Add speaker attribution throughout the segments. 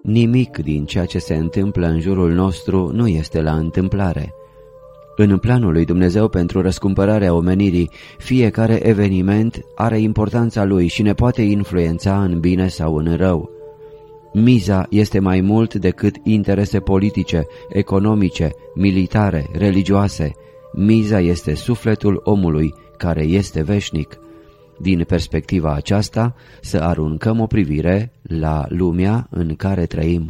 Speaker 1: Nimic din ceea ce se întâmplă în jurul nostru nu este la întâmplare. În planul lui Dumnezeu pentru răscumpărarea omenirii, fiecare eveniment are importanța lui și ne poate influența în bine sau în rău. Miza este mai mult decât interese politice, economice, militare, religioase. Miza este sufletul omului, care este veșnic. Din perspectiva aceasta, să aruncăm o privire la lumea în care trăim.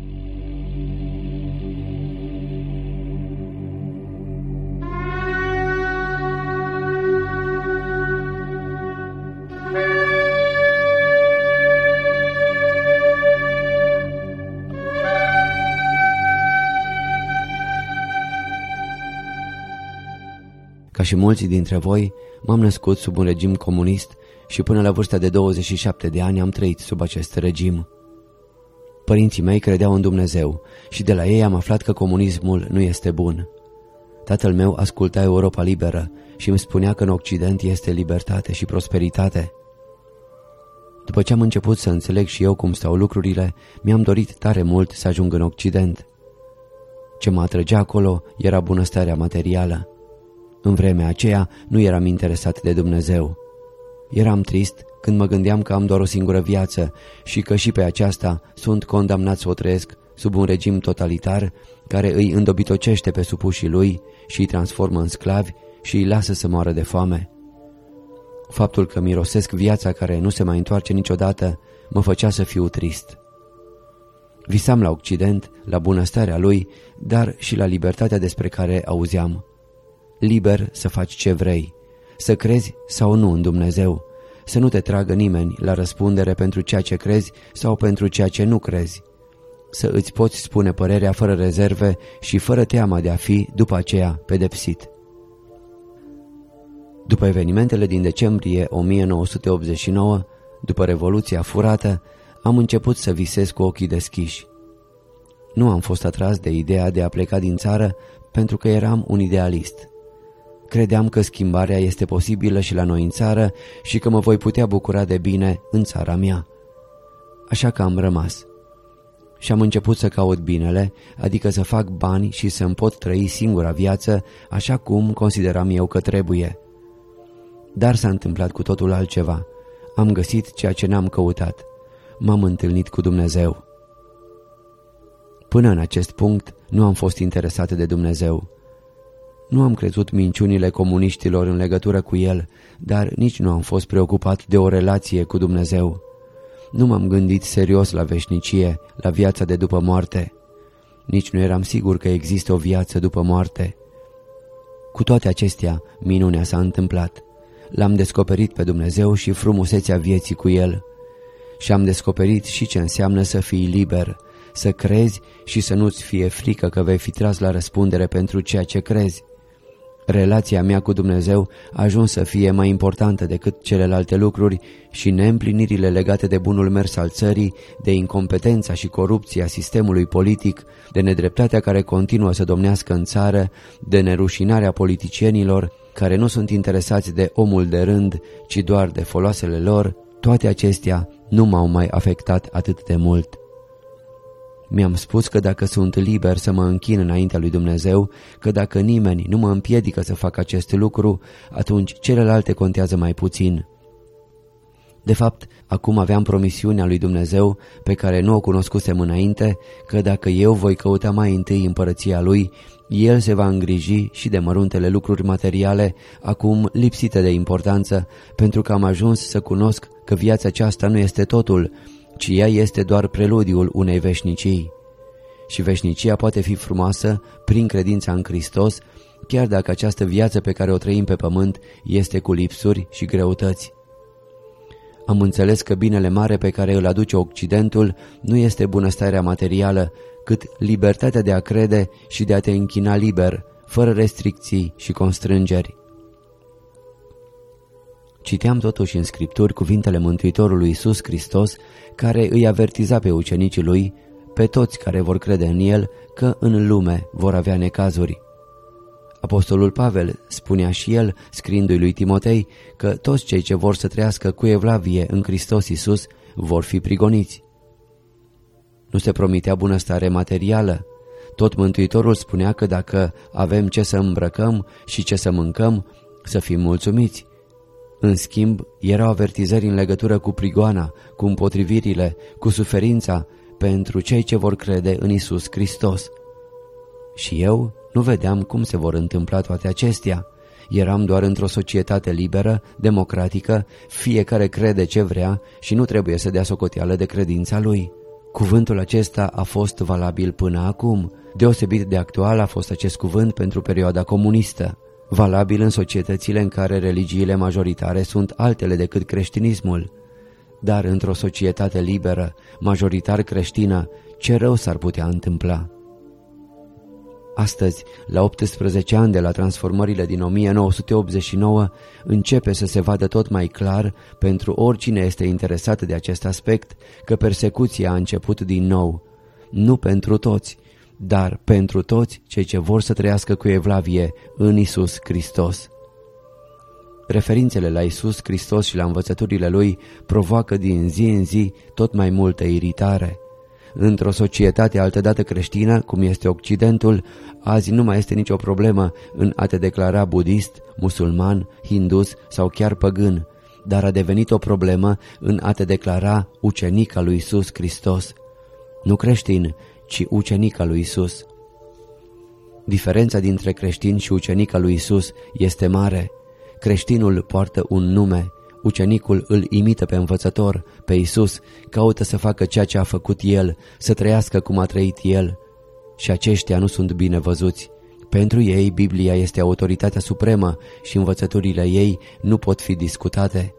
Speaker 1: Ca și mulți dintre voi, m-am născut sub un regim comunist și până la vârsta de 27 de ani am trăit sub acest regim. Părinții mei credeau în Dumnezeu și de la ei am aflat că comunismul nu este bun. Tatăl meu asculta Europa Liberă și îmi spunea că în Occident este libertate și prosperitate. După ce am început să înțeleg și eu cum stau lucrurile, mi-am dorit tare mult să ajung în Occident. Ce mă atrăgea acolo era bunăstarea materială. În vremea aceea nu eram interesat de Dumnezeu. Eram trist când mă gândeam că am doar o singură viață și că și pe aceasta sunt condamnat să o trăiesc sub un regim totalitar care îi îndobitocește pe supușii lui și îi transformă în sclavi și îi lasă să moară de foame. Faptul că mirosesc viața care nu se mai întoarce niciodată mă făcea să fiu trist. Visam la Occident, la bunăstarea lui, dar și la libertatea despre care auzeam. Liber să faci ce vrei, să crezi sau nu în Dumnezeu, să nu te tragă nimeni la răspundere pentru ceea ce crezi sau pentru ceea ce nu crezi, să îți poți spune părerea fără rezerve și fără teama de a fi după aceea pedepsit. După evenimentele din decembrie 1989, după Revoluția furată, am început să visez cu ochii deschiși. Nu am fost atras de ideea de a pleca din țară pentru că eram un idealist. Credeam că schimbarea este posibilă și la noi în țară și că mă voi putea bucura de bine în țara mea. Așa că am rămas. Și am început să caut binele, adică să fac bani și să-mi pot trăi singura viață așa cum consideram eu că trebuie. Dar s-a întâmplat cu totul altceva. Am găsit ceea ce n-am căutat. M-am întâlnit cu Dumnezeu. Până în acest punct nu am fost interesat de Dumnezeu. Nu am crezut minciunile comuniștilor în legătură cu el, dar nici nu am fost preocupat de o relație cu Dumnezeu. Nu m-am gândit serios la veșnicie, la viața de după moarte. Nici nu eram sigur că există o viață după moarte. Cu toate acestea, minunea s-a întâmplat. L-am descoperit pe Dumnezeu și frumusețea vieții cu El. Și am descoperit și ce înseamnă să fii liber, să crezi și să nu-ți fie frică că vei fi tras la răspundere pentru ceea ce crezi. Relația mea cu Dumnezeu a ajuns să fie mai importantă decât celelalte lucruri și neîmplinirile legate de bunul mers al țării, de incompetența și corupția sistemului politic, de nedreptatea care continuă să domnească în țară, de nerușinarea politicienilor care nu sunt interesați de omul de rând, ci doar de foloasele lor, toate acestea nu m-au mai afectat atât de mult. Mi-am spus că dacă sunt liber să mă închin înaintea lui Dumnezeu, că dacă nimeni nu mă împiedică să fac acest lucru, atunci celelalte contează mai puțin. De fapt, acum aveam promisiunea lui Dumnezeu, pe care nu o cunoscusem înainte, că dacă eu voi căuta mai întâi împărăția Lui, El se va îngriji și de măruntele lucruri materiale, acum lipsite de importanță, pentru că am ajuns să cunosc că viața aceasta nu este totul, ci ea este doar preludiul unei veșnicii. Și veșnicia poate fi frumoasă prin credința în Hristos, chiar dacă această viață pe care o trăim pe pământ este cu lipsuri și greutăți. Am înțeles că binele mare pe care îl aduce Occidentul nu este bunăstarea materială, cât libertatea de a crede și de a te închina liber, fără restricții și constrângeri. Citeam totuși în Scripturi cuvintele Mântuitorului Iisus Hristos, care îi avertiza pe ucenicii lui, pe toți care vor crede în El, că în lume vor avea necazuri. Apostolul Pavel spunea și el, scriindu-i lui Timotei, că toți cei ce vor să trăiască cu evlavie în Hristos Iisus vor fi prigoniți. Nu se promitea bunăstare materială. Tot Mântuitorul spunea că dacă avem ce să îmbrăcăm și ce să mâncăm, să fim mulțumiți. În schimb, erau avertizări în legătură cu prigoana, cu împotrivirile, cu suferința pentru cei ce vor crede în Iisus Hristos. Și eu nu vedeam cum se vor întâmpla toate acestea. Eram doar într-o societate liberă, democratică, fiecare crede ce vrea și nu trebuie să dea socoteală de credința lui. Cuvântul acesta a fost valabil până acum. Deosebit de actual a fost acest cuvânt pentru perioada comunistă. Valabil în societățile în care religiile majoritare sunt altele decât creștinismul. Dar într-o societate liberă, majoritar creștină, ce rău s-ar putea întâmpla? Astăzi, la 18 ani de la transformările din 1989, începe să se vadă tot mai clar pentru oricine este interesat de acest aspect că persecuția a început din nou. Nu pentru toți, dar pentru toți cei ce vor să trăiască cu evlavie în Iisus Hristos. Referințele la Iisus Hristos și la învățăturile Lui provoacă din zi în zi tot mai multă iritare. Într-o societate altădată creștină, cum este Occidentul, azi nu mai este nicio problemă în a te declara budist, musulman, hindus sau chiar păgân, dar a devenit o problemă în a te declara ucenic al lui Iisus Hristos. Nu creștin, ci ucenic al lui Iisus. Diferența dintre creștin și ucenic al lui Iisus este mare. Creștinul poartă un nume, ucenicul îl imită pe învățător, pe Iisus, caută să facă ceea ce a făcut El, să trăiască cum a trăit El. Și aceștia nu sunt bine văzuți. Pentru ei, Biblia este autoritatea supremă și învățăturile ei nu pot fi discutate.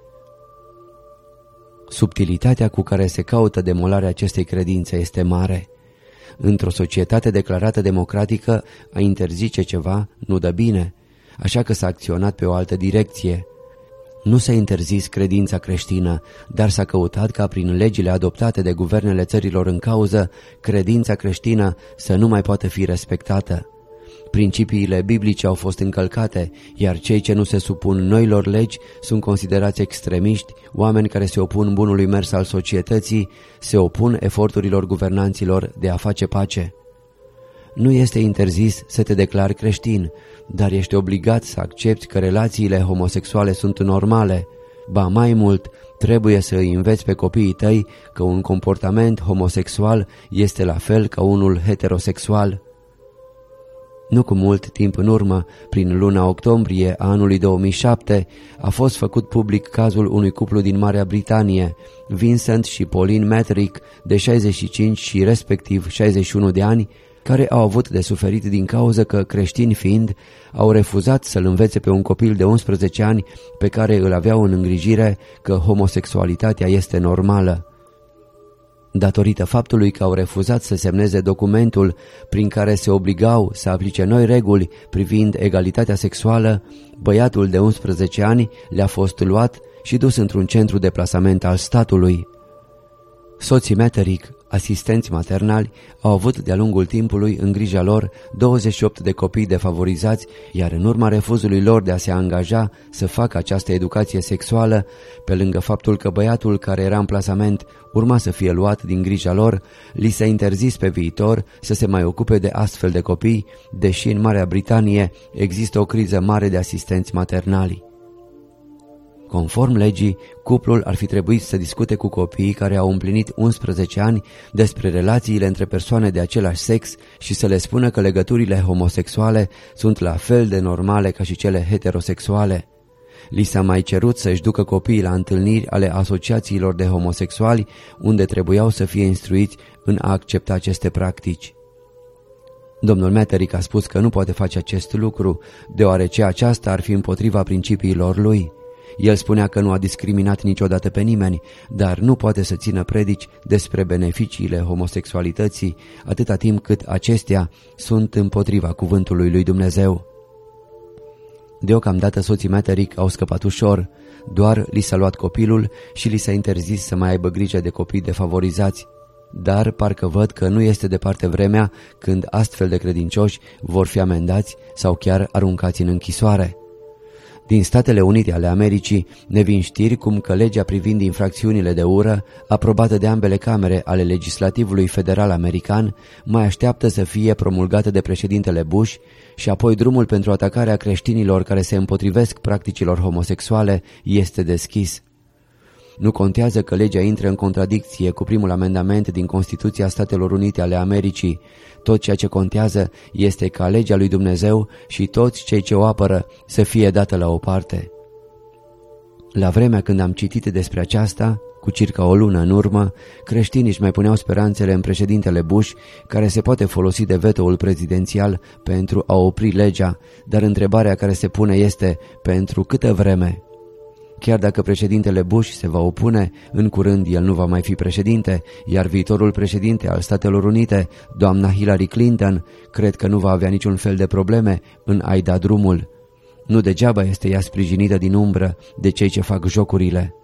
Speaker 1: Subtilitatea cu care se caută demolarea acestei credințe este mare. Într-o societate declarată democratică, a interzice ceva nu dă bine, așa că s-a acționat pe o altă direcție. Nu s-a interzis credința creștină, dar s-a căutat ca prin legile adoptate de guvernele țărilor în cauză, credința creștină să nu mai poată fi respectată. Principiile biblice au fost încălcate, iar cei ce nu se supun noilor legi sunt considerați extremiști, oameni care se opun bunului mers al societății, se opun eforturilor guvernanților de a face pace. Nu este interzis să te declari creștin, dar ești obligat să accepti că relațiile homosexuale sunt normale. Ba mai mult, trebuie să îi înveți pe copiii tăi că un comportament homosexual este la fel ca unul heterosexual. Nu cu mult timp în urmă, prin luna octombrie a anului 2007, a fost făcut public cazul unui cuplu din Marea Britanie, Vincent și Pauline Metrick, de 65 și respectiv 61 de ani, care au avut de suferit din cauza că, creștini fiind, au refuzat să-l învețe pe un copil de 11 ani pe care îl aveau în îngrijire că homosexualitatea este normală. Datorită faptului că au refuzat să semneze documentul prin care se obligau să aplice noi reguli privind egalitatea sexuală, băiatul de 11 ani le-a fost luat și dus într-un centru de plasament al statului. Soții Metrick, asistenți maternali, au avut de-a lungul timpului în grija lor 28 de copii defavorizați, iar în urma refuzului lor de a se angaja să facă această educație sexuală, pe lângă faptul că băiatul care era în plasament urma să fie luat din grija lor, li s-a interzis pe viitor să se mai ocupe de astfel de copii, deși în Marea Britanie există o criză mare de asistenți maternali. Conform legii, cuplul ar fi trebuit să discute cu copiii care au împlinit 11 ani despre relațiile între persoane de același sex și să le spună că legăturile homosexuale sunt la fel de normale ca și cele heterosexuale. Li s-a mai cerut să-și ducă copiii la întâlniri ale asociațiilor de homosexuali, unde trebuiau să fie instruiți în a accepta aceste practici. Domnul Metrick a spus că nu poate face acest lucru, deoarece aceasta ar fi împotriva principiilor lui. El spunea că nu a discriminat niciodată pe nimeni, dar nu poate să țină predici despre beneficiile homosexualității atâta timp cât acestea sunt împotriva cuvântului lui Dumnezeu. Deocamdată soții Metrick au scăpat ușor, doar li s-a luat copilul și li s-a interzis să mai aibă grijă de copii defavorizați. Dar parcă văd că nu este departe vremea când astfel de credincioși vor fi amendați sau chiar aruncați în închisoare. Din Statele Unite ale Americii ne vin știri cum că legea privind infracțiunile de ură, aprobată de ambele camere ale legislativului federal american, mai așteaptă să fie promulgată de președintele Bush și apoi drumul pentru atacarea creștinilor care se împotrivesc practicilor homosexuale este deschis. Nu contează că legea intră în contradicție cu primul amendament din Constituția Statelor Unite ale Americii. Tot ceea ce contează este ca legea lui Dumnezeu și toți cei ce o apără să fie dată la o parte. La vremea când am citit despre aceasta, cu circa o lună în urmă, creștinii își mai puneau speranțele în președintele Bush, care se poate folosi de vetoul prezidențial pentru a opri legea, dar întrebarea care se pune este pentru câtă vreme? Chiar dacă președintele Bush se va opune, în curând el nu va mai fi președinte, iar viitorul președinte al Statelor Unite, doamna Hillary Clinton, cred că nu va avea niciun fel de probleme în a-i da drumul. Nu degeaba este ea sprijinită din umbră de cei ce fac jocurile.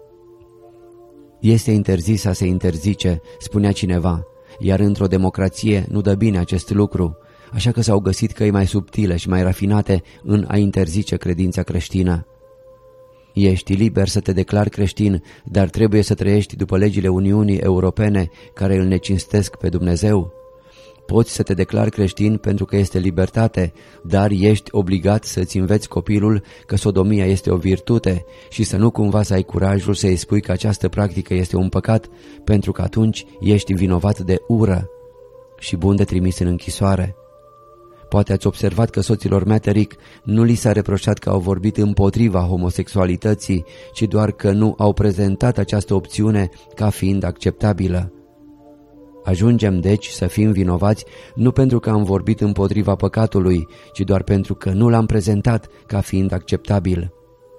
Speaker 1: Este interzis a se interzice, spunea cineva, iar într-o democrație nu dă bine acest lucru, așa că s-au găsit căi mai subtile și mai rafinate în a interzice credința creștină. Ești liber să te declari creștin, dar trebuie să trăiești după legile Uniunii Europene care îl necinstesc pe Dumnezeu. Poți să te declari creștin pentru că este libertate, dar ești obligat să-ți înveți copilul că sodomia este o virtute și să nu cumva să ai curajul să-i spui că această practică este un păcat, pentru că atunci ești vinovat de ură și bun de trimis în închisoare. Poate ați observat că soților Metternich nu li s-a reproșat că au vorbit împotriva homosexualității, ci doar că nu au prezentat această opțiune ca fiind acceptabilă. Ajungem deci să fim vinovați nu pentru că am vorbit împotriva păcatului, ci doar pentru că nu l-am prezentat ca fiind acceptabil.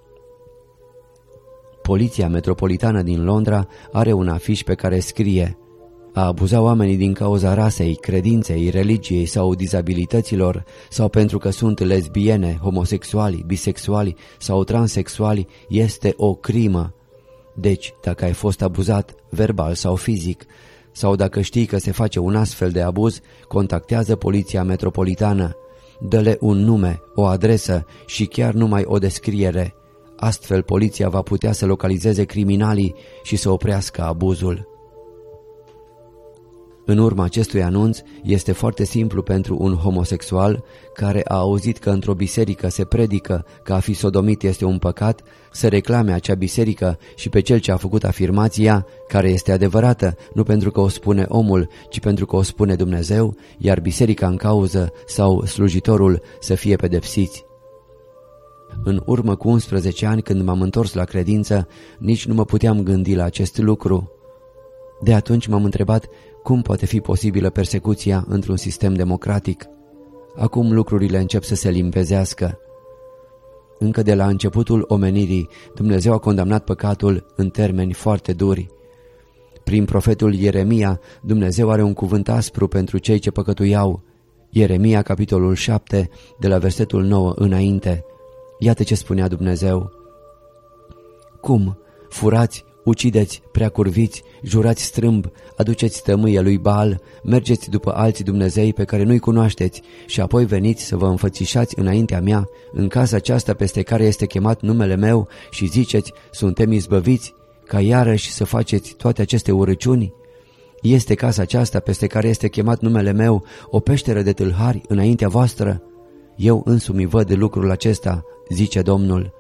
Speaker 1: Poliția metropolitană din Londra are un afiș pe care scrie: a abuza oamenii din cauza rasei, credinței, religiei sau dizabilităților, sau pentru că sunt lesbiene, homosexuali, bisexuali sau transexuali, este o crimă. Deci, dacă ai fost abuzat, verbal sau fizic, sau dacă știi că se face un astfel de abuz, contactează Poliția Metropolitană. Dă-le un nume, o adresă și chiar numai o descriere. Astfel, poliția va putea să localizeze criminalii și să oprească abuzul. În urma acestui anunț, este foarte simplu pentru un homosexual care a auzit că într-o biserică se predică că a fi sodomit este un păcat, să reclame acea biserică și pe cel ce a făcut afirmația, care este adevărată, nu pentru că o spune omul, ci pentru că o spune Dumnezeu, iar biserica în cauză sau slujitorul să fie pedepsiți. În urmă cu 11 ani, când m-am întors la credință, nici nu mă puteam gândi la acest lucru. De atunci m-am întrebat cum poate fi posibilă persecuția într-un sistem democratic. Acum lucrurile încep să se limpezească. Încă de la începutul omenirii, Dumnezeu a condamnat păcatul în termeni foarte duri. Prin profetul Ieremia, Dumnezeu are un cuvânt aspru pentru cei ce păcătuiau. Ieremia, capitolul 7, de la versetul 9 înainte. Iată ce spunea Dumnezeu: cum? Furați, ucideți, preacurviți, jurați strâmb, aduceți tămâie lui Baal, mergeți după alți Dumnezei pe care nu-i cunoașteți și apoi veniți să vă înfățișați înaintea mea, în casa aceasta peste care este chemat numele meu și ziceți, suntem izbăviți, ca iarăși să faceți toate aceste urăciuni? Este casa aceasta peste care este chemat numele meu o peșteră de tâlhari înaintea voastră? Eu însumi văd de lucrul acesta, zice Domnul.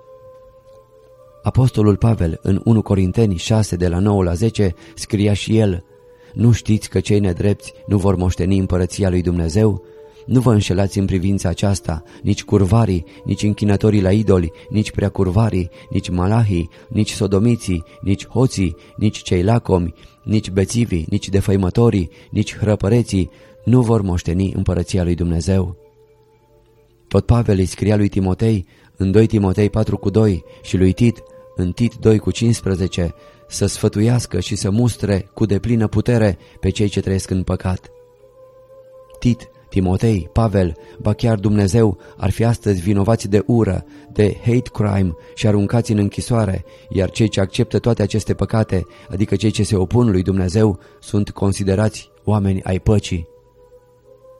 Speaker 1: Apostolul Pavel, în 1 Corinteni 6, de la 9 la 10, scria și el: nu știți că cei nedrepți nu vor moșteni împărăția lui Dumnezeu? Nu vă înșelați în privința aceasta, nici curvarii, nici închinătorii la idoli, nici preacurvarii, nici malahii, nici sodomiții, nici hoții, nici cei lacomi, nici bețivii, nici defăimătorii, nici hrăpăreții nu vor moșteni împărăția lui Dumnezeu. Tot Pavel îi scria lui Timotei în 2 Timotei 4:2 și lui Tit în Tit 2:15 să sfătuiască și să mustre cu deplină putere pe cei ce trăiesc în păcat. Tit, Timotei, Pavel, ba chiar Dumnezeu ar fi astăzi vinovați de ură, de hate crime și aruncați în închisoare, iar cei ce acceptă toate aceste păcate, adică cei ce se opun lui Dumnezeu, sunt considerați oameni ai păcii.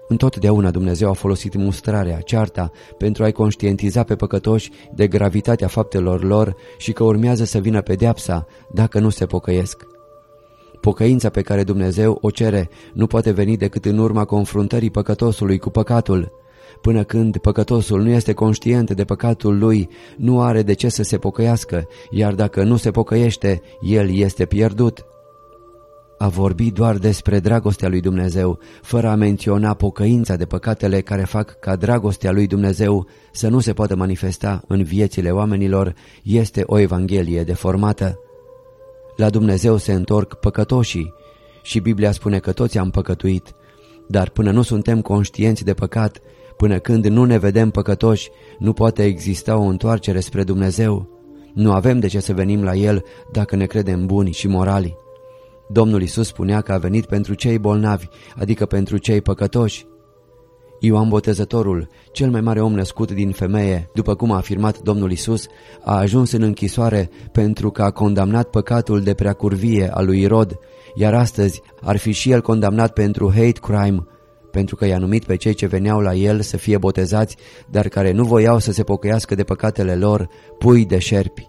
Speaker 1: Întotdeauna Dumnezeu a folosit mustrarea, cearta, pentru a-i conștientiza pe păcătoși de gravitatea faptelor lor și că urmează să vină pedeapsa dacă nu se pocăiesc. Pocăința pe care Dumnezeu o cere nu poate veni decât în urma confruntării păcătosului cu păcatul. Până când păcătosul nu este conștient de păcatul lui, nu are de ce să se pocăiască, iar dacă nu se pocăiește, el este pierdut. A vorbi doar despre dragostea lui Dumnezeu, fără a menționa pocăința de păcatele care fac ca dragostea lui Dumnezeu să nu se poată manifesta în viețile oamenilor, este o evanghelie deformată. La Dumnezeu se întorc păcătoșii și Biblia spune că toți am păcătuit, dar până nu suntem conștienți de păcat, până când nu ne vedem păcătoși, nu poate exista o întoarcere spre Dumnezeu. Nu avem de ce să venim la El dacă ne credem buni și morali. Domnul Iisus spunea că a venit pentru cei bolnavi, adică pentru cei păcătoși. Ioan Botezătorul, cel mai mare om născut din femeie, după cum a afirmat Domnul Iisus, a ajuns în închisoare pentru că a condamnat păcatul de preacurvie al lui Irod, iar astăzi ar fi și el condamnat pentru hate crime, pentru că i-a numit pe cei ce veneau la el să fie botezați, dar care nu voiau să se pocăiască de păcatele lor, pui de șerpi.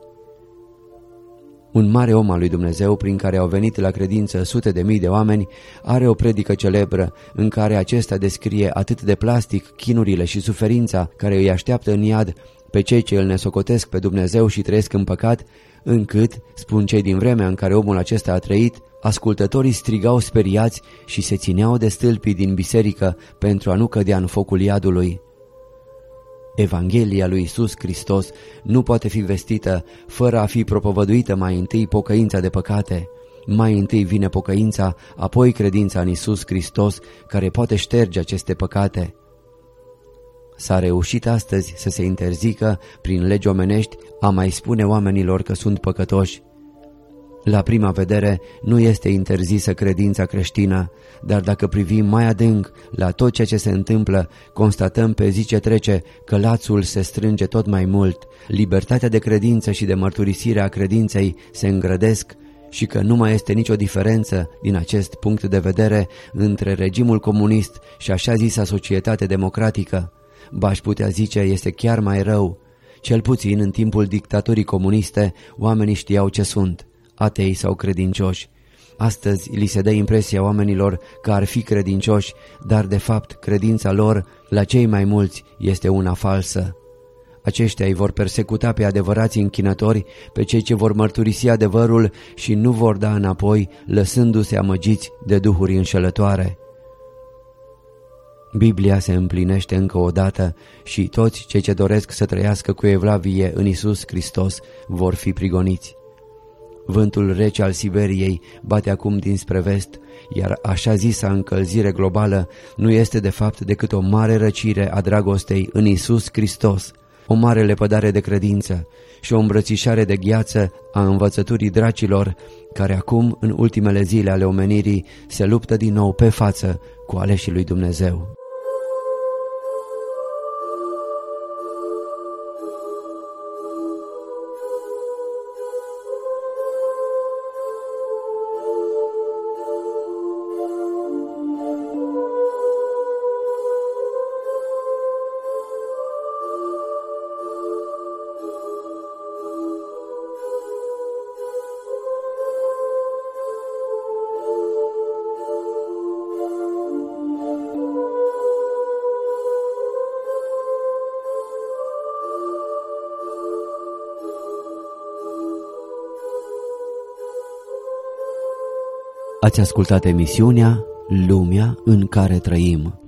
Speaker 1: Un mare om al lui Dumnezeu, prin care au venit la credință sute de mii de oameni, are o predică celebră în care acesta descrie atât de plastic chinurile și suferința care îi așteaptă în iad pe cei ce îl nesocotesc pe Dumnezeu și trăiesc în păcat, încât, spun cei din vremea în care omul acesta a trăit, ascultătorii strigau speriați și se țineau de stâlpii din biserică pentru a nu cădea în focul iadului. Evanghelia lui Iisus Hristos nu poate fi vestită fără a fi propovăduită mai întâi pocăința de păcate. Mai întâi vine pocăința, apoi credința în Iisus Hristos, care poate șterge aceste păcate. S-a reușit astăzi să se interzică, prin legi omenești, a mai spune oamenilor că sunt păcătoși. La prima vedere nu este interzisă credința creștină, dar dacă privim mai adânc la tot ceea ce se întâmplă, constatăm pe zi ce trece că lațul se strânge tot mai mult, libertatea de credință și de mărturisire a credinței se îngrădesc și că nu mai este nicio diferență din acest punct de vedere între regimul comunist și așa zisa societate democratică. B-aș putea zice, este chiar mai rău. Cel puțin în timpul dictaturii comuniste, oamenii știau ce sunt, atei sau credincioși. Astăzi li se dă impresia oamenilor că ar fi credincioși, dar de fapt credința lor la cei mai mulți este una falsă. Aceștia îi vor persecuta pe adevărații închinători, pe cei ce vor mărturisi adevărul și nu vor da înapoi, lăsându-se amăgiți de duhuri înșelătoare. Biblia se împlinește încă o dată și toți cei ce doresc să trăiască cu evlavie în Iisus Hristos vor fi prigoniți. Vântul rece al Siberiei bate acum dinspre vest, iar așa zisa încălzire globală nu este de fapt decât o mare răcire a dragostei în Iisus Hristos, o mare lepădare de credință și o îmbrățișare de gheață a învățăturii dracilor, care acum, în ultimele zile ale omenirii, se luptă din nou pe față cu aleșii lui Dumnezeu. Ați ascultat emisiunea Lumea în care trăim.